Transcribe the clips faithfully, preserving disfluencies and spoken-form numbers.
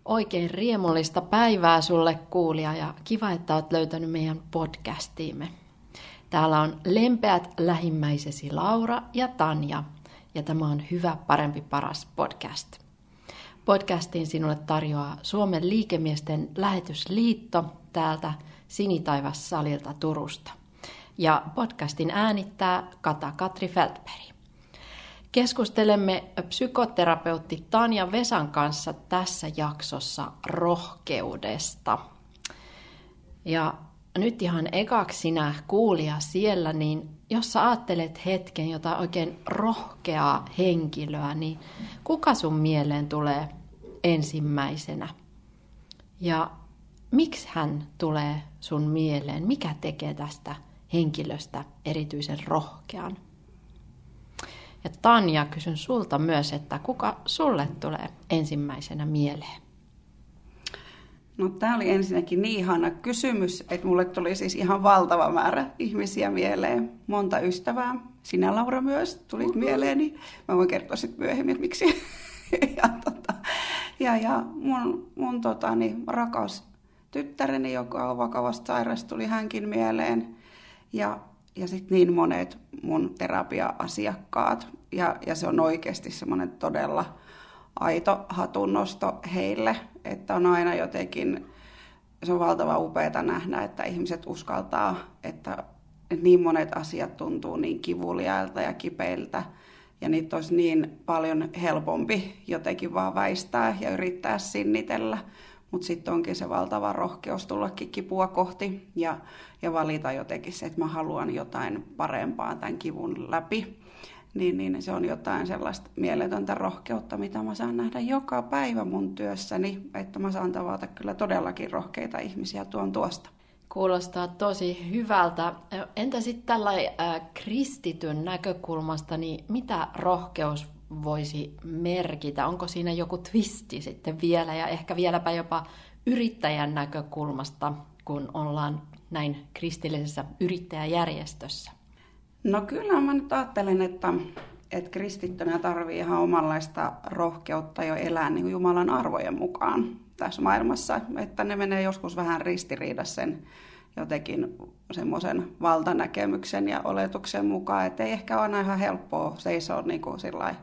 Oikein riemullista päivää sulle kuulija ja kiva, että olet löytänyt meidän podcastiimme. Täällä on lempeät lähimmäisesi Laura ja Tanja ja tämä on Hyvä, parempi, paras podcast. Podcastin sinulle tarjoaa Suomen liikemiesten lähetysliitto täältä Sinitaivas-salilta Turusta. Ja podcastin äänittää Kata Katri Feldberg. Keskustelemme psykoterapeutti Tanja Vesan kanssa tässä jaksossa rohkeudesta. Ja nyt ihan ekaksi sinä kuulija siellä, niin jos sä ajattelet hetken jotain oikein rohkeaa henkilöä, niin kuka sun mieleen tulee ensimmäisenä? Ja miksi hän tulee sun mieleen? Mikä tekee tästä henkilöstä erityisen rohkean? Ja Tanja, kysyn sulta myös, että kuka sulle tulee ensimmäisenä mieleen? No tämä oli ensinnäkin niin ihana kysymys, että mulle tuli siis ihan valtava määrä ihmisiä mieleen. Monta ystävää. Sinä, Laura, myös tulit uh-huh. mieleeni. Mä voin kertoa sitten myöhemmin, että miksi. ja, tota, ja, ja mun, mun tota, niin, rakas tyttäreni, joka on vakavasti sairas, tuli hänkin mieleen. Ja, ja sitten niin monet mun terapia-asiakkaat. Ja, ja se on oikeasti semmoinen todella aito hatunnosto heille, että on aina jotenkin, se on valtavan upeata nähdä, että ihmiset uskaltaa, että, että niin monet asiat tuntuu niin kivuliailta ja kipeiltä, ja niitä olisi niin paljon helpompi jotenkin vaan väistää ja yrittää sinnitellä, mutta sitten onkin se valtava rohkeus tullakin kipua kohti ja, ja valita jotenkin se, että mä haluan jotain parempaa tämän kivun läpi. Niin, niin se on jotain sellaista mieletöntä rohkeutta, mitä mä saan nähdä joka päivä mun työssäni, että mä saan tavata kyllä todellakin rohkeita ihmisiä tuon tuosta. Kuulostaa tosi hyvältä. Entä sitten tällä äh, kristityn näkökulmasta, niin mitä rohkeus voisi merkitä? Onko siinä joku twisti sitten vielä ja ehkä vieläpä jopa yrittäjän näkökulmasta, kun ollaan näin kristillisessä yrittäjäjärjestössä? No kyllä mä nyt ajattelen, että, että kristittynä tarvii ihan omanlaista rohkeutta jo elää niin kuin Jumalan arvojen mukaan tässä maailmassa. Että ne menee joskus vähän ristiriidassa sen jotenkin semmoisen valtanäkemyksen ja oletuksen mukaan. Että ei ehkä ole ihan helppoa seisoa niin kuin sillai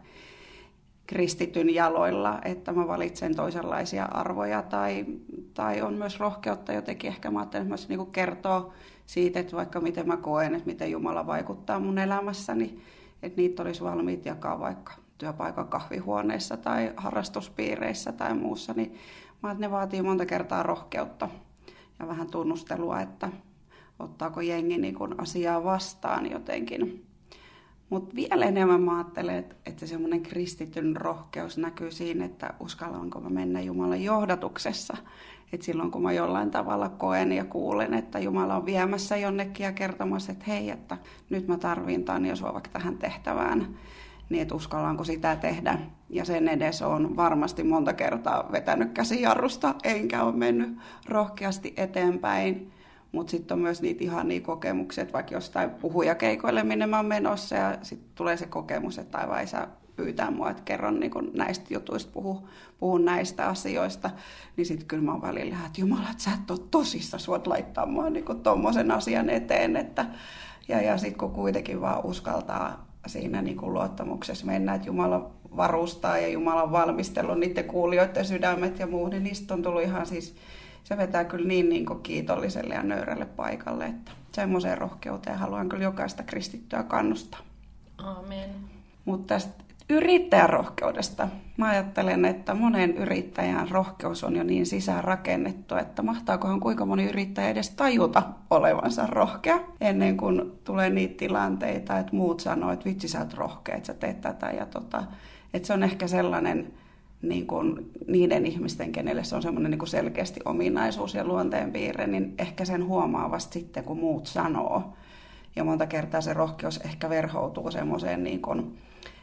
kristityn jaloilla, että mä valitsen toisenlaisia arvoja. Tai, tai on myös rohkeutta jotenkin, ehkä mä ajattelen myös niin kuin kertoo siitä, että vaikka miten mä koen, että miten Jumala vaikuttaa mun elämässäni, että niitä olisi valmiit jakaa vaikka työpaikan kahvihuoneessa tai harrastuspiireissä tai muussa, niin mä ne vaatii monta kertaa rohkeutta ja vähän tunnustelua, että ottaako jengi niin kuin asiaa vastaan jotenkin. Mutta vielä enemmän mä ajattelen, että semmoinen kristityn rohkeus näkyy siinä, että uskallanko mä mennä Jumalan johdatuksessa. Että silloin kun mä jollain tavalla koen ja kuulen, että Jumala on viemässä jonnekin ja kertomassa, että hei, että nyt mä tarviin Tanja sua vaikka tähän tehtävään, niin että uskallanko sitä tehdä. Ja sen edes on varmasti monta kertaa vetänyt käsijarrusta, enkä ole mennyt rohkeasti eteenpäin. Mutta sitten on myös niitä ihania kokemuksia, että vaikka jostain puhujakeikoille, minne mä oon menossa, ja sitten tulee se kokemus, että aivan ei saa pyytää mua, että kerron niin kun näistä jutuista, puhu, puhun näistä asioista, niin sitten kyllä mä oon välillä, että Jumala, että sä et ole tosissaan, voit laittaa mua niin tommosen asian eteen. Että, ja ja sitten kun kuitenkin vaan uskaltaa siinä niin kun luottamuksessa mennä, että Jumala varustaa ja Jumala on valmistellut niiden kuulijoiden sydämet ja muu, niin niistä on tullut ihan siis, se vetää kyllä niin, niin kuin kiitolliselle ja nöyrälle paikalle, että semmoiseen rohkeuteen haluan kyllä jokaista kristittyä kannustaa. Amen. Mutta tästä yrittäjän rohkeudesta mä ajattelen, että monen yrittäjän rohkeus on jo niin sisäänrakennettu, että mahtaakohan kuinka moni yrittäjä edes tajuta olevansa rohkea ennen kuin tulee niitä tilanteita, että muut sanoo, että vitsi sä oot rohkea, että sä teet tätä ja tota, että se on ehkä sellainen niin kuin niiden ihmisten, kenelle se on semmoinen niin kuin selkeästi ominaisuus ja luonteenpiirre, niin ehkä sen huomaa vasta sitten, kun muut sanoo. Ja monta kertaa se rohkeus ehkä verhoutuu semmoiseen niin kuin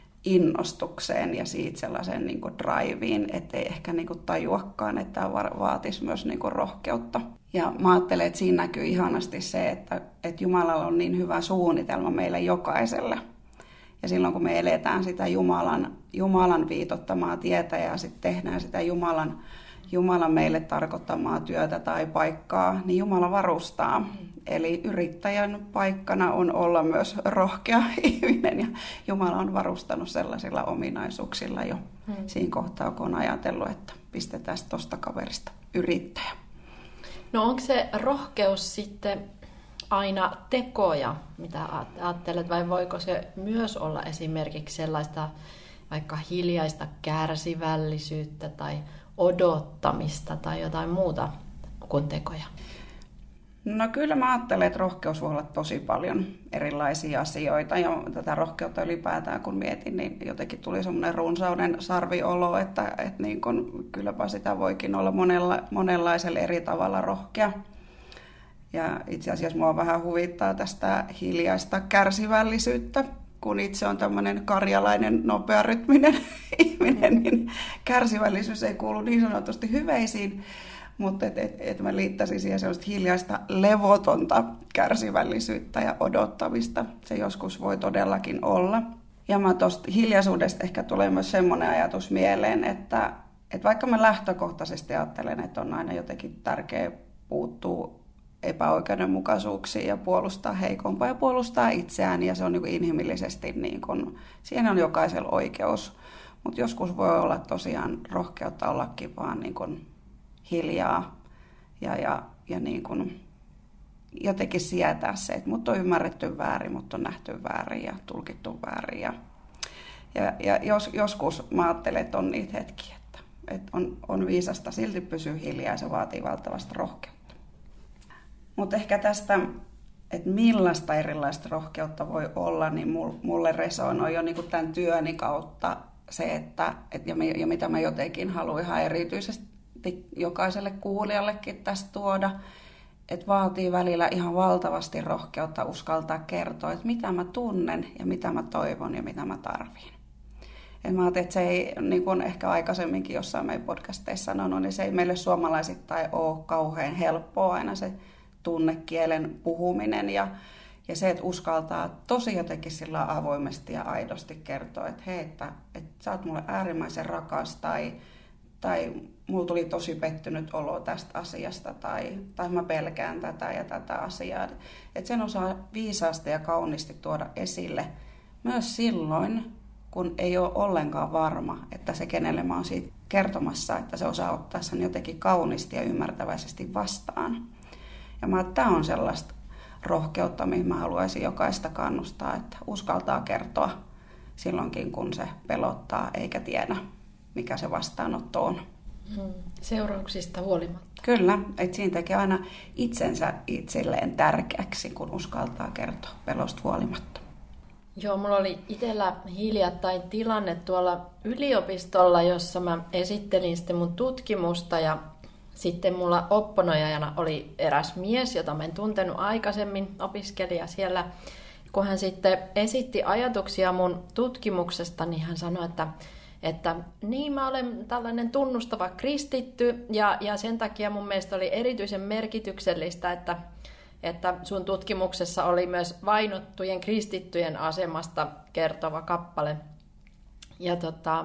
innostukseen ja siitä sellaiseen niin kuin driveen, ettei ehkä niin kuin tajuakaan, että tämä vaatisi myös niin kuin rohkeutta. Ja mä ajattelen, että siinä näkyy ihanasti se, että, että Jumalalla on niin hyvä suunnitelma meille jokaiselle. Ja silloin kun me eletään sitä Jumalan, Jumalan viitottamaa tietä ja sitten tehdään sitä Jumalan, Jumala meille tarkoittamaa työtä tai paikkaa, niin Jumala varustaa. Mm. Eli yrittäjän paikkana on olla myös rohkea ihminen ja Jumala on varustanut sellaisilla ominaisuuksilla jo mm. siinä kohtaa, kun on ajatellut, että pistetään tuosta kaverista yrittäjä. No onko se rohkeus sitten aina tekoja, mitä ajattelet, vai voiko se myös olla esimerkiksi sellaista vaikka hiljaista kärsivällisyyttä tai odottamista tai jotain muuta kuin tekoja? No kyllä mä ajattelen, että rohkeus voi olla tosi paljon erilaisia asioita ja tätä rohkeutta ylipäätään kun mietin, niin jotenkin tuli semmoinen runsauden sarviolo, että, että niin kun, kylläpä sitä voikin olla monella, monenlaisella eri tavalla rohkea. Ja itse asiassa mua vähän huvittaa tästä hiljaista kärsivällisyyttä, kun itse on tämmöinen karjalainen, nopearytminen ihminen, niin kärsivällisyys ei kuulu niin sanotusti hyveisiin. Mutta et, et, et mä liittäisin siihen sellaista hiljaista levotonta kärsivällisyyttä ja odottamista. Se joskus voi todellakin olla. Ja mä tuosta hiljaisuudesta ehkä tulee myös semmoinen ajatus mieleen, että, että vaikka mä lähtökohtaisesti ajattelen, että on aina jotenkin tärkeää puuttua epäoikeudenmukaisuuksiin ja puolustaa heikompaa ja puolustaa itseään. Ja se on niin kuin inhimillisesti, niin kuin, siihen on jokaisella oikeus. Mutta joskus voi olla tosiaan rohkeutta ollakin vaan niin kuin hiljaa ja, ja, ja niin kuin jotenkin sietää se, että mut on ymmärretty väärin, mut on nähty väärin ja tulkittu väärin. Ja, ja, ja jos, joskus mä ajattelen, että on niitä hetkiä, että, että on, on viisasta silti pysyä hiljaa ja se vaatii valtavasti rohkeutta. Mutta ehkä tästä, että millaista erilaista rohkeutta voi olla, niin mulle resonoi jo niin kuin tämän työni kautta se, että, et, ja, ja mitä mä jotenkin haluan ihan erityisesti jokaiselle kuulijallekin tästä tuoda, että vaatii välillä ihan valtavasti rohkeutta uskaltaa kertoa, että mitä mä tunnen ja mitä mä toivon ja mitä mä tarvin. Et mä ajattelin, että se ei, niin kuin ehkä aikaisemminkin jossain meidän podcasteissa sanonut, niin se ei meille suomalaisittain ole kauhean helppoa aina se tunnekielen puhuminen ja, ja se, että uskaltaa tosi jotenkin sillä avoimesti ja aidosti kertoa, että hei, että, että sä oot mulle äärimmäisen rakas tai tai mulla tuli tosi pettynyt olo tästä asiasta, tai, tai mä pelkään tätä ja tätä asiaa. Et sen osaa viisaasti ja kauniisti tuoda esille myös silloin, kun ei ole ollenkaan varma, että se kenelle mä oon siitä kertomassa, että se osaa ottaa sen jotenkin kauniisti ja ymmärtäväisesti vastaan. Ja mä, tämä on sellaista rohkeutta, mihin mä haluaisin jokaista kannustaa, että uskaltaa kertoa silloinkin, kun se pelottaa eikä tiedä, mikä se vastaanotto on. Hmm. Seurauksista huolimatta. Kyllä, että siinä tekee aina itsensä itselleen tärkeäksi, kun uskaltaa kertoa pelosta huolimatta. Joo, mulla oli itsellä hiljattain tilanne tuolla yliopistolla, jossa mä esittelin sitten mun tutkimusta ja sitten mulla opponoijana oli eräs mies, jota mä en tuntenut aikaisemmin, opiskelija siellä. Kun hän sitten esitti ajatuksia mun tutkimuksesta, niin hän sanoi, että Että niin, mä olen tällainen tunnustava kristitty ja, ja sen takia mun mielestä oli erityisen merkityksellistä, että, että sun tutkimuksessa oli myös vainottujen kristittyjen asemasta kertova kappale. Ja tota,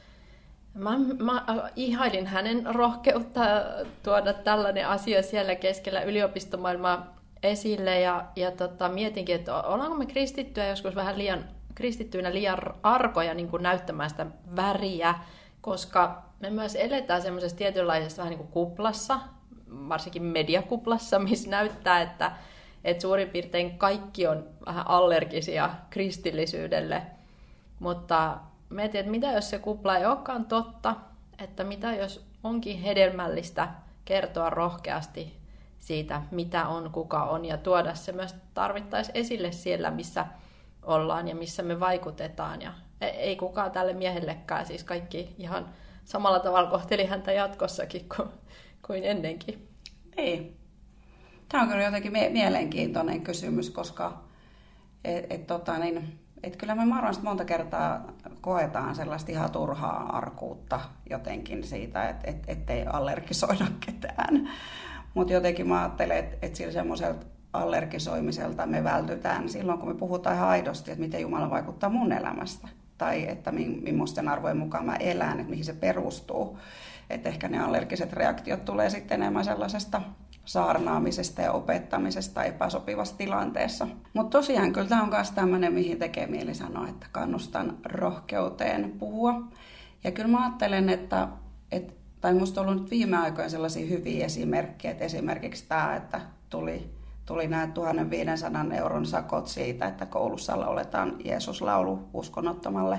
mä, mä ihailin hänen rohkeutta tuoda tällainen asia siellä keskellä yliopistomaailmaa esille ja, ja tota, mietinkin, että ollaanko me kristittyjä joskus vähän liian kristittyinä liian arkoja niin kuin näyttämään sitä väriä, koska me myös eletään semmoisessa tietynlaisessa vähän niin kuin kuplassa, varsinkin mediakuplassa, missä näyttää, että, että suurin piirtein kaikki on vähän allergisia kristillisyydelle. Mutta mietin, että mitä jos se kupla ei olekaan totta, että mitä jos onkin hedelmällistä kertoa rohkeasti siitä, mitä on, kuka on, ja tuoda se myös tarvittaisiin esille siellä, missä ollaan ja missä me vaikutetaan. Ja ei kukaan tälle miehellekään, siis kaikki ihan samalla tavalla kohteli häntä jatkossakin kuin, kuin ennenkin. Niin. Tämä on kyllä jotenkin mie- mielenkiintoinen kysymys, koska et, et, tota, niin, et kyllä me varmasti monta kertaa koetaan sellaista ihan turhaa arkuutta jotenkin siitä, että et, ettei allergisoida ketään. Mutta jotenkin mä ajattelen, että et sillä semmoiselta allergisoimiselta me vältytään silloin, kun me puhutaan ihan aidosti, että miten Jumala vaikuttaa mun elämästä. tai että millaisten arvojen mukaan mä elän, että mihin se perustuu. Että ehkä ne allergiset reaktiot tulee sitten enemmän sellaisesta saarnaamisesta ja opettamisesta epäsopivassa tilanteessa. Mutta tosiaan kyllä tämä on myös tämmöinen, mihin tekee mieli sanoa, että kannustan rohkeuteen puhua. Ja kyllä mä ajattelen, että, että tai musta on ollut nyt viime aikoina sellaisia hyviä esimerkkejä, että esimerkiksi tämä, että tuli, tuli nämä tuhatviisisataa euron sakot siitä, että koulussa lauletaan Jeesus-laulu uskonnottomalle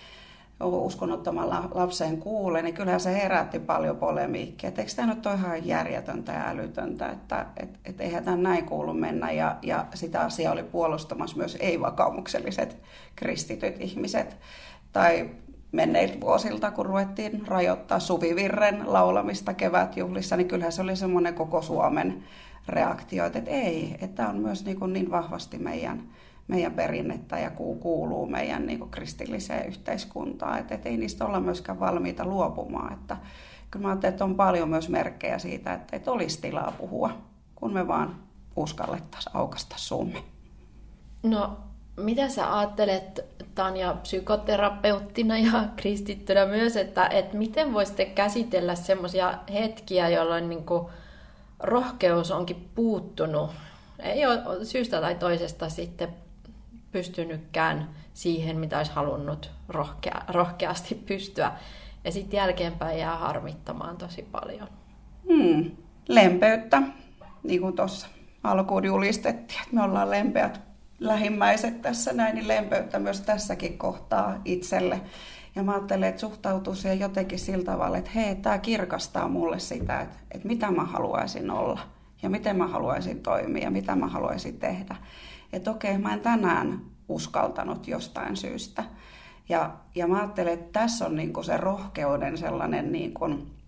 uskonnottomalla lapseen kuulee, niin kyllähän se herätti paljon polemiikkia. Eikö tämä nyt ole ihan järjetöntä ja älytöntä, että et, et eihän tämän näin kuulu mennä. Ja, ja sitä asiaa oli puolustamassa myös ei-vakaumukselliset kristityt ihmiset. Tai menneiltä vuosilta, kun ruvettiin rajoittaa Suvivirren laulamista kevätjuhlissa, niin kyllähän se oli semmoinen koko Suomen reaktio, että ei, että tämä on myös niin, niin vahvasti meidän meidän perinnettä ja kuuluu meidän niin kuin kristilliseen yhteiskuntaan. Että et ei niistä olla myöskään valmiita luopumaan. Että kyllä mä ajattelen, että on paljon myös merkkejä siitä, että et olisi tilaa puhua, kun me vaan uskallettaisiin aukaista suumme. No, mitä sä ajattelet, Tanja, psykoterapeuttina ja kristittynä myös, että, että miten voisitte käsitellä semmoisia hetkiä, jolloin niin kuin rohkeus onkin puuttunut? Ei ole syystä tai toisesta sitten pystynytkään siihen, mitä olisi halunnut rohkea, rohkeasti pystyä. Ja sitten jälkeenpäin jää harmittamaan tosi paljon. Hmm. Lempeyttä, niin kuin tuossa alkuun julistettiin, että me ollaan lempeät lähimmäiset tässä näin, niin lempeyttä myös tässäkin kohtaa itselle. Ja mä ajattelen, että suhtautuu siihen jotenkin sillä tavalla, että hei, tämä kirkastaa mulle sitä, että, että mitä mä haluaisin olla. Ja miten mä haluaisin toimia ja mitä mä haluaisin tehdä. Että okei, mä en tänään uskaltanut jostain syystä. Ja, ja mä ajattelen, että tässä on niinku se rohkeuden sellainen niinku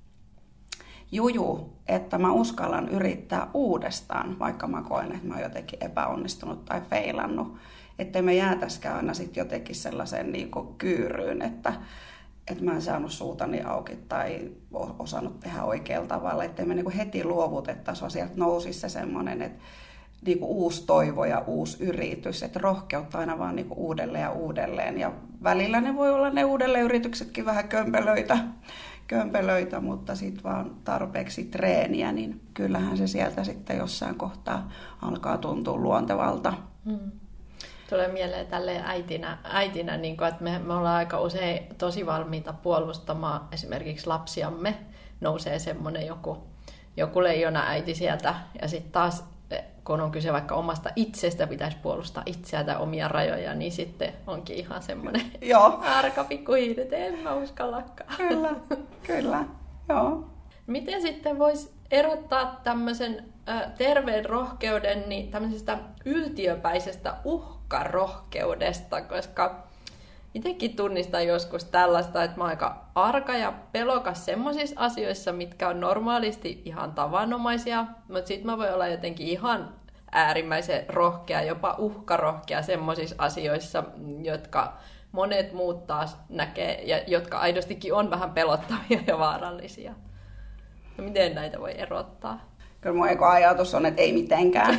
juju, että mä uskallan yrittää uudestaan, vaikka mä koen, että mä oon jotenkin epäonnistunut tai feilannut. Että me jäätäskään aina sitten jotenkin sellaisen niinku kyyryyn, että että mä en saanut suutani auki tai osannut tehdä oikealla tavalla, ettei me niinku heti luovutettaisi, vaan sieltä nousisi se semmoinen, että niinku uusi toivo ja uusi yritys, että rohkeutta aina vaan niinku uudelleen ja uudelleen. Ja välillä ne voi olla ne uudelleenyrityksetkin vähän kömpelöitä, kömpelöitä mutta sitten vaan tarpeeksi treeniä, niin kyllähän se sieltä sitten jossain kohtaa alkaa tuntua luontevalta. Hmm. Tulee mieleen tälleen äitinä, äitinä niin kuin, että me, me ollaan aika usein tosi valmiita puolustamaan esimerkiksi lapsiamme. Nousee semmoinen joku, joku leijona äiti sieltä ja sitten taas kun on kyse vaikka omasta itsestä, pitäisi puolustaa itseä tai omia rajoja, niin sitten onkin ihan semmoinen arka pikkuhiiri, että en mä uskallakaan. Kyllä, kyllä, joo. Miten sitten voisi erottaa tämmöisen äh, terveen rohkeuden niin tämmöisestä yltiöpäisestä uhkarohkeudesta, koska itsekin tunnistan joskus tällaista, että mä oon aika arka ja pelokas semmoisissa asioissa, mitkä on normaalisti ihan tavanomaisia, mutta sitten mä voin olla jotenkin ihan äärimmäisen rohkea, jopa uhkarohkea semmoisissa asioissa, jotka monet muut taas näkee ja jotka aidostikin on vähän pelottavia ja vaarallisia. No miten näitä voi erottaa? Kyllä mun eko-ajatus on, että ei mitenkään,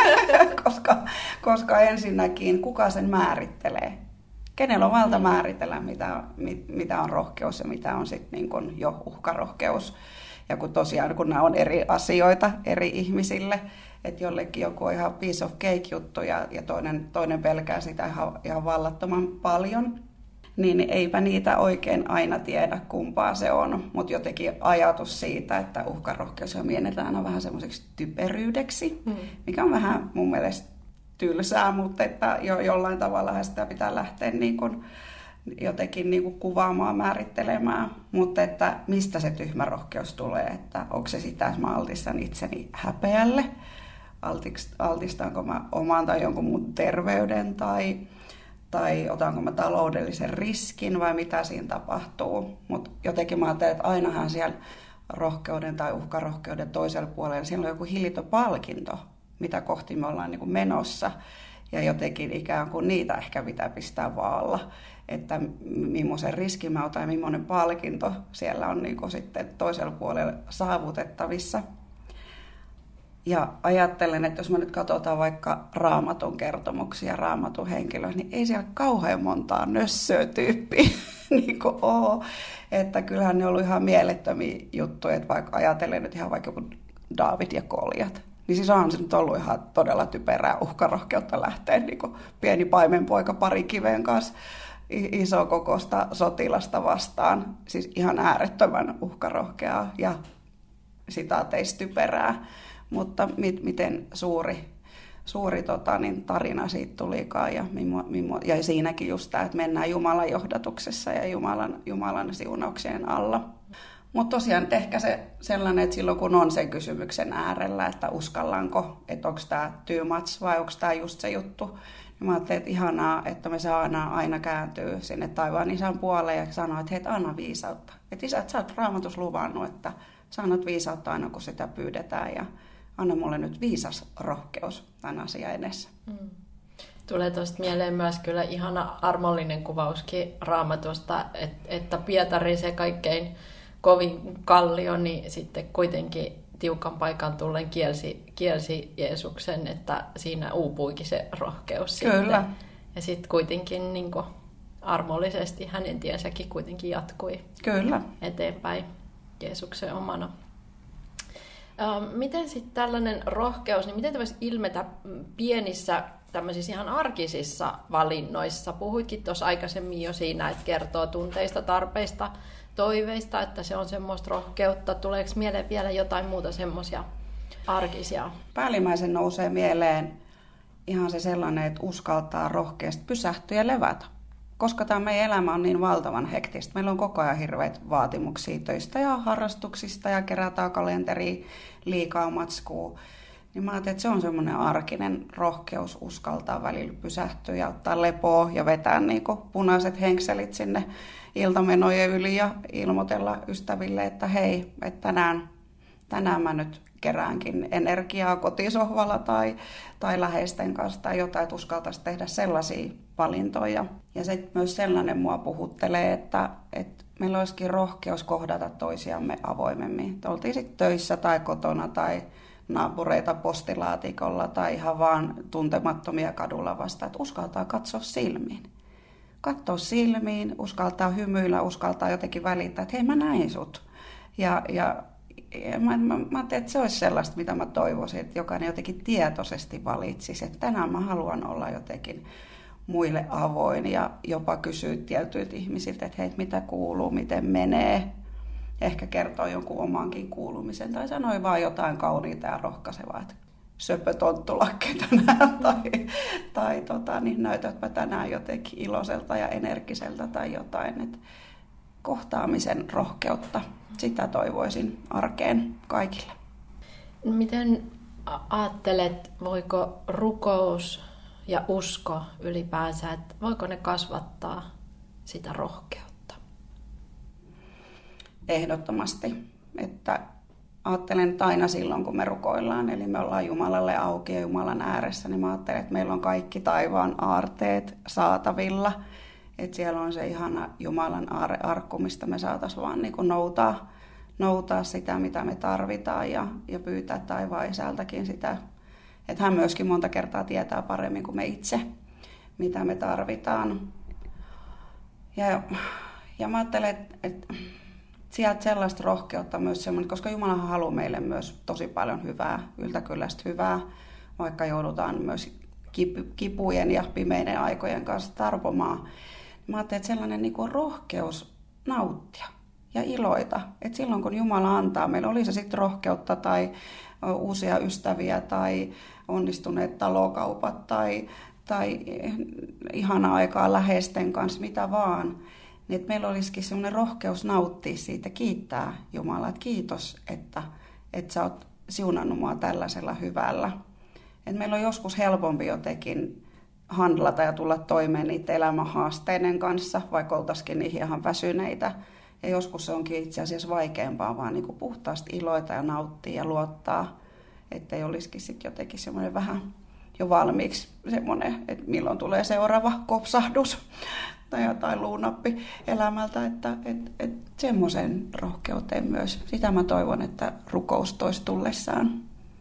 koska, koska ensinnäkin kuka sen määrittelee? Kenellä on valta määritellä, mitä, mitä on rohkeus ja mitä on sitten niin kun jo uhkarohkeus. Ja kun tosiaan, kun nämä on eri asioita eri ihmisille, että jollekin joku on ihan piece of cake juttu ja, ja toinen, toinen pelkää sitä ihan, ihan vallattoman paljon, niin eipä niitä oikein aina tiedä, kumpaa se on. Mutta jotenkin ajatus siitä, että uhkarohkeus mielletään aina vähän semmoiseksi typeryydeksi, mm. mikä on vähän mun mielestä tylsää, mutta että jo, jollain tavalla sitä pitää lähteä niin kuin jotenkin niin kuin kuvaamaan, määrittelemään. Mutta että mistä se tyhmä rohkeus tulee, että onko se sitä, että mä altistan itseni häpeälle, altistanko mä oman tai jonkun muun terveyden tai, tai otanko mä taloudellisen riskin vai mitä siinä tapahtuu. Mutta jotenkin mä ajattelen, että ainahan siellä rohkeuden tai uhkarohkeuden toisella puolella siellä on joku hillitön palkinto, mitä kohti me ollaan niin kuin menossa. Ja jotenkin ikään kuin niitä ehkä pitää pistää vaalla, että millaisen riskin mä otan ja millainen palkinto siellä on niin kuin sitten toisella puolella saavutettavissa. Ja ajattelen, että jos me nyt katsotaan vaikka Raamatun kertomuksia, Raamatun henkilöitä, niin ei siellä kauhean montaa nössöä tyyppiä niin kuin ole. Että kyllähän ne on ollut ihan mielettömiä juttuja, että vaikka ajattelen nyt ihan vaikka joku Daavid ja Koljat. Niin siis onhan se nyt ollut ihan todella typerää uhkarohkeutta lähteä niin kuin pieni paimenpoika pari kiven kanssa iso kokoista sotilasta vastaan. Siis ihan äärettömän uhkarohkeaa ja sitaateista typerää. Mutta mit, miten suuri, suuri tota, niin tarina siitä tulikaan. Ja, mimo, mimo, ja siinäkin just tämä, että mennään Jumalan johdatuksessa ja Jumalan, Jumalan siunauksien alla. Mutta tosiaan ehkä se sellainen, että silloin kun on sen kysymyksen äärellä, että uskallanko, että onko tämä too much vai onko tämä just se juttu, niin mä ajattelin, että ihanaa, että me saadaan aina kääntyä sinne taivaan isän puoleen ja sanoa, että hei, anna viisautta. Että isä, että sä oot Raamatus luvannut, että sä annat viisautta aina kun sitä pyydetään ja anna mulle nyt viisas rohkeus tämän asian edessä. Mm. Tulee tuosta mieleen myös kyllä ihana armollinen kuvauskin Raamatusta, että Pietari se kaikkein kovin kallio, niin sitten kuitenkin tiukan paikan tullen kielsi, kielsi Jeesuksen, että siinä uupuikin se rohkeus. Kyllä. Sitten. Ja sitten kuitenkin niin kuin armollisesti hänen tiensäkin kuitenkin jatkui Kyllä. eteenpäin Jeesuksen omana. Miten sitten tällainen rohkeus, niin miten tämä voisi ilmetä pienissä tämmöisissä ihan arkisissa valinnoissa? Puhuitkin tuossa aikaisemmin jo siinä, että kertoo tunteista, tarpeista, toiveista, että se on semmoista rohkeutta. Tuleeko mieleen vielä jotain muuta semmoisia arkisia? Päällimmäisen nousee mieleen ihan se sellainen, että uskaltaa rohkeasti pysähtyä ja levätä. Koska tämä meidän elämä on niin valtavan hektistä. Meillä on koko ajan hirveitä vaatimuksia töistä ja harrastuksista ja kerätään kalenteriin liikaa matskua. Niin mä ajattelin, että se on semmoinen arkinen rohkeus uskaltaa välillä pysähtyä ja ottaa lepoa ja vetää niin kuin punaiset henkselit sinne iltamenojen yli ja ilmoitella ystäville, että hei, että tänään, tänään mä nyt keräänkin energiaa kotisohvalla tai, tai läheisten kanssa tai jotain, että uskaltaisi tehdä sellaisia valintoja. Ja sitten myös sellainen mua puhuttelee, että, että meillä olisikin rohkeus kohdata toisiamme avoimemmin. Että oltiin sitten töissä tai kotona tai naapureita postilaatikolla tai ihan vaan tuntemattomia kadulla vasta, että uskaltaa katsoa silmiin. Katsoa silmiin, uskaltaa hymyillä, uskaltaa jotenkin välittää, että hei mä näin sut. Ja, ja, ja mä, mä, mä ajattelin, että se olisi sellaista, mitä mä toivoisin, että jokainen jotenkin tietoisesti valitsisi, että tänään mä haluan olla jotenkin muille avoin ja jopa kysyä tietyiltä ihmisiltä, että hei, mitä kuuluu, miten menee. Ehkä kertoo jonkun omankin kuulumisen tai sanoi vaan jotain kauniita ja rohkaisevaa, että söpö tonttulakke tänään tai, tai tota, niin näytätpä tänään jotenkin iloiselta ja energiseltä tai jotain. Et kohtaamisen rohkeutta, sitä toivoisin arkeen kaikille. Miten ajattelet, voiko rukous ja usko ylipäänsä, että voiko ne kasvattaa sitä rohkeutta? Ehdottomasti, että ajattelen, että aina silloin kun me rukoillaan, eli me ollaan Jumalalle auki ja Jumalan ääressä, niin mä ajattelen, että meillä on kaikki taivaan aarteet saatavilla, että siellä on se ihana Jumalan aarrearkku, mistä me saataisiin vaan niin kuin noutaa, noutaa sitä, mitä me tarvitaan ja, ja pyytää taivaan isältäkin sitä, että hän myöskin monta kertaa tietää paremmin kuin me itse, mitä me tarvitaan. Ja, ja mä ajattelen, että, että sieltä sellaista rohkeutta myös semmoinen, koska Jumalahan haluaa meille myös tosi paljon hyvää, yltäkylläistä hyvää, vaikka joudutaan myös kipujen ja pimeiden aikojen kanssa tarpomaan. Mä ajattelin, että sellainen niin kuin rohkeus nauttia ja iloita, että silloin kun Jumala antaa meille, oli se sitten rohkeutta tai uusia ystäviä tai onnistuneet talokaupat tai, tai ihanaa aikaa läheisten kanssa, mitä vaan, niin että meillä olisikin semmoinen rohkeus nauttia siitä, kiittää Jumalaa, että kiitos, että, että sä oot siunannut mua tällaisella hyvällä. Että meillä on joskus helpompi jotenkin handlata ja tulla toimeen niiden elämän haasteiden kanssa, vaikka oltaisikin niihin ihan väsyneitä. Ja joskus se onkin itse asiassa vaikeampaa vaan niin kuin puhtaasti iloita ja nauttia ja luottaa, ettei olisikin sitten jotenkin semmoinen vähän jo valmiiksi semmoinen, että milloin tulee seuraava kopsahdus tai jotain luunappi elämältä, että et, et semmoisen rohkeuteen myös. Sitä mä toivon, että rukous toisi tullessaan.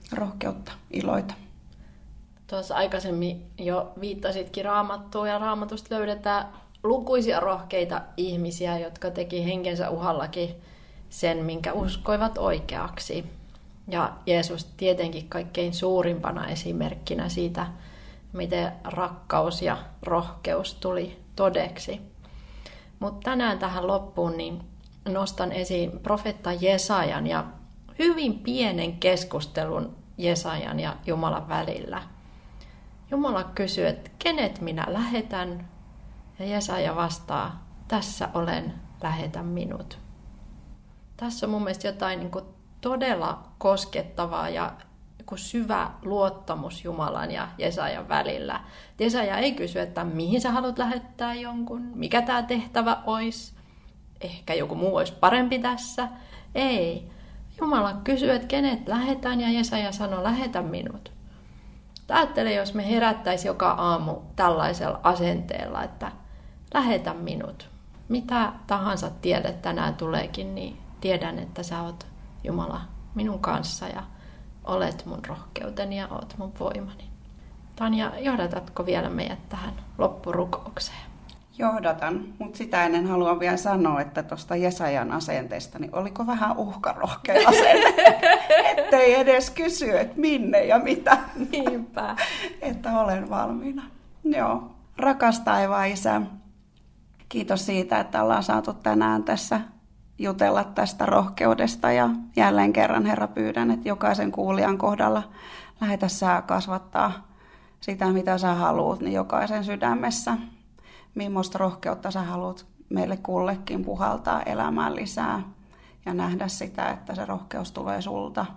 rohkeutta, iloita. Tuossa aikaisemmin jo viittasitkin Raamattuun ja Raamatusta löydetään lukuisia rohkeita ihmisiä, jotka teki henkensä uhallakin sen, minkä uskoivat oikeaksi. Ja Jeesus tietenkin kaikkein suurimpana esimerkkinä siitä, miten rakkaus ja rohkeus tuli todeksi. Mutta tänään tähän loppuun niin nostan esiin profeetta Jesajan ja hyvin pienen keskustelun Jesajan ja Jumalan välillä. Jumala kysyy, että kenet minä lähetän? Ja Jesaja vastaa, tässä olen, lähetä minut. Tässä on mun mielestä jotain niin kuin todella koskettavaa ja niin kuin syvä luottamus Jumalan ja Jesajan välillä. Jesaja ei kysy, että mihin sä haluat lähettää jonkun, mikä tämä tehtävä olisi, ehkä joku muu olisi parempi tässä. Ei. Jumala kysyy, että kenet lähetään ja Jesaja sanoo, lähetä minut. Ajattele, jos me herättäisiin joka aamu tällaisella asenteella, että lähetä minut. Mitä tahansa tielle tänään tuleekin, niin tiedän, että sä oot Jumala minun kanssa ja olet mun rohkeuteni ja oot mun voimani. Tanja, johdatatko vielä meidät tähän loppurukoukseen? Johdatan, mutta sitä ennen haluan vielä sanoa, että tuosta Jesajan asenteesta, niin oliko vähän uhkarohkea asenne, ettei edes kysy, että minne ja mitä. Niinpä. Että olen valmiina. Joo. Rakas taivaan Isä, kiitos siitä, että ollaan saatu tänään tässä jutella tästä rohkeudesta ja jälleen kerran, Herra, pyydän, että jokaisen kuulijan kohdalla lähetä sä kasvattaa sitä, mitä sä haluat, niin jokaisen sydämessä. Millaista rohkeutta sä haluat meille kullekin puhaltaa elämään lisää ja nähdä sitä, että se rohkeus tulee sulta,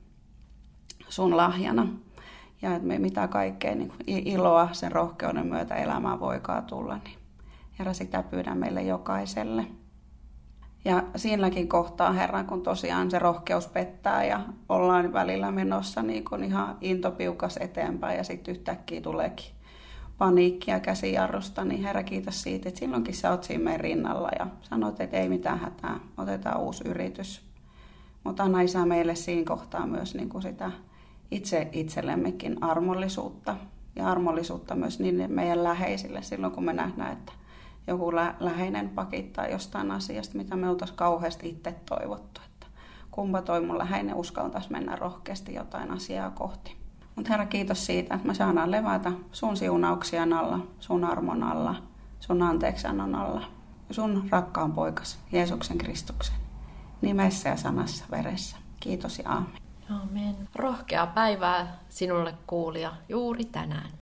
sun lahjana. Ja että me mitä kaikkea niin iloa sen rohkeuden myötä elämään voikaan tulla, niin Herra, sitä pyydän meille jokaiselle. Ja siinäkin kohtaa, Herra, kun tosiaan se rohkeus pettää ja ollaan välillä menossa niin kuin ihan intopiukas eteenpäin ja sitten yhtäkkiä tuleekin paniikkia käsijarrusta, niin Herra, kiitos siitä, että silloinkin sä oot siinä meidän rinnalla ja sanot, että ei mitään hätää, otetaan uusi yritys. Mutta anna Isä meille siinä kohtaa myös niin kuin sitä itse itsellemmekin armollisuutta ja armollisuutta myös niin meidän läheisille silloin, kun me nähdään, että joku lä- läheinen pakittaa jostain asiasta, mitä me oltaisiin kauheasti itse toivottu, että kumpa toi mun läheinen uskaltaisi mennä rohkeasti jotain asiaa kohti. Mutta Herra, kiitos siitä, että me saadaan levätä sun siunauksien alla, sun armon alla, sun anteeksiannon alla, sun rakkaan poikas, Jeesuksen Kristuksen nimessä ja sanassa veressä. Kiitos ja aamen. Aamen. Rohkeaa päivää sinulle kuulija juuri tänään.